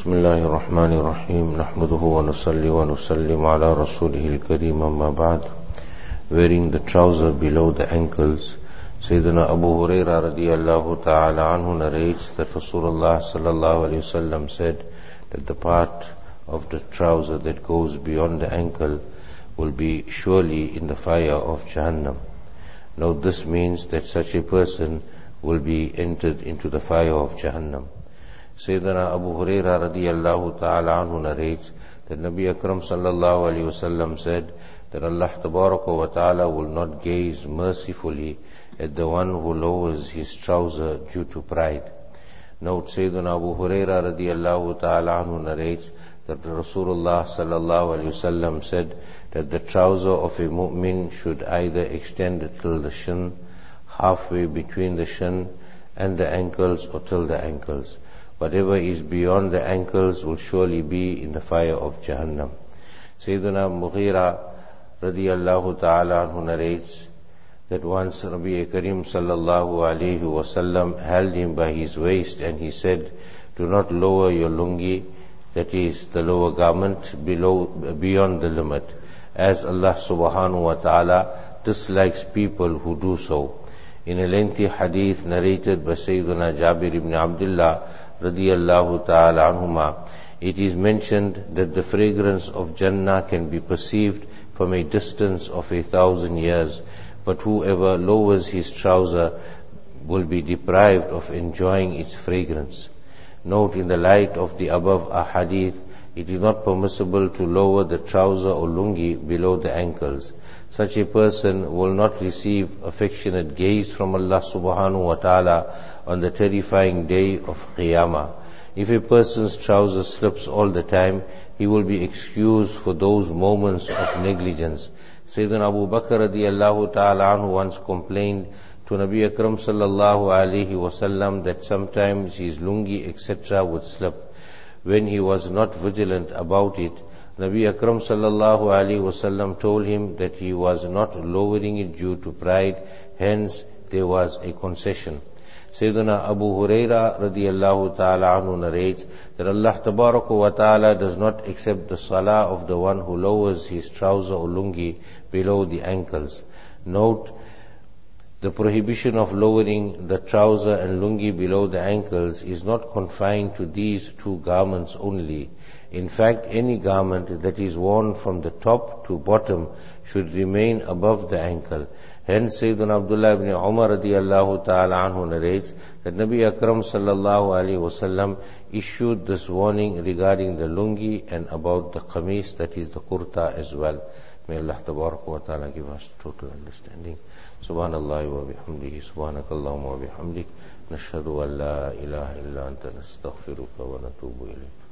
بسم الله الرحمن الرحيم نحمده ونصلي ونسلم على رسوله الكريم أما بعد. Wearing the trouser below the ankles, Sayyidina Abu Huraira radiyallahu ta'ala anhu narrates that Rasulullah sallallahu alayhi wasallam said that the part of the trouser that goes beyond the ankle will be surely in the fire of Jahannam. Now this means that such a person will be entered into the fire of Jahannam. Sayyidina Abu Huraira radiyallahu ta'ala anhu narrates that Nabi Akram sallallahu alayhi wasallam said that Allah tabaraka wa ta'ala will not gaze mercifully at the one who lowers his trouser due to pride. Note, Sayyidina Abu Huraira radiyallahu ta'ala anhu narrates that Rasulullah sallallahu alayhi wasallam said that the trouser of a mu'min should either extend till the shin, halfway between the shin and the ankles, or till the ankles. Whatever is beyond the ankles will surely be in the fire of Jahannam. Sayyidina Mughira radiyallahu ta'ala anhu narrates that once Nabi Karim sallallahu alayhi wasallam held him by his waist and he said, "Do not lower your lungi," that is the lower garment, beyond the limit, as Allah subhanahu wa ta'ala dislikes people who do so. In a lengthy hadith narrated by Sayyidina Jabir ibn Abdullah radiyallahu ta'ala anhuma, it is mentioned that the fragrance of Jannah can be perceived from a distance of 1,000 years, but whoever lowers his trouser will be deprived of enjoying its fragrance. Note, in the light of the above ahadith, it is not permissible to lower the trouser or lungi below the ankles. Such a person will not receive affectionate gaze from Allah subhanahu wa ta'ala on the terrifying day of Qiyamah. If a person's trouser slips all the time, he will be excused for those moments of negligence. Sayyidina Abu Bakr radiyallahu ta'ala anhu once complained to Nabi Akram sallallahu alayhi wasallam that sometimes his lungi etc. would slip. When he was not vigilant about it, Nabi Akram sallallahu alayhi wasallam told him that he was not lowering it due to pride, hence there was a concession. Sayyidina Abu Huraira radiyallahu ta'ala anhu narrates that Allah tabaraka wa ta'ala does not accept the salah of the one who lowers his trouser or lungi below the ankles. Note, the prohibition of lowering the trouser and lungi below the ankles is not confined to these two garments only. In fact, any garment that is worn from the top to bottom should remain above the ankle. Hence, Sayyidina Abdullah ibn Umar radiyallahu ta'ala anhu narrates that Nabi Akram sallallahu alayhi wasallam issued this warning regarding the lungi and about the qamis, that is the kurta as well. May Allah tabaraka wa ta'ala give us total understanding. Subhanallah wa bihamdihi, subhanakallahumma wa bihamdik, nashhadu an la ilaha illa anta nastaghfiruka wa natubu ilayk.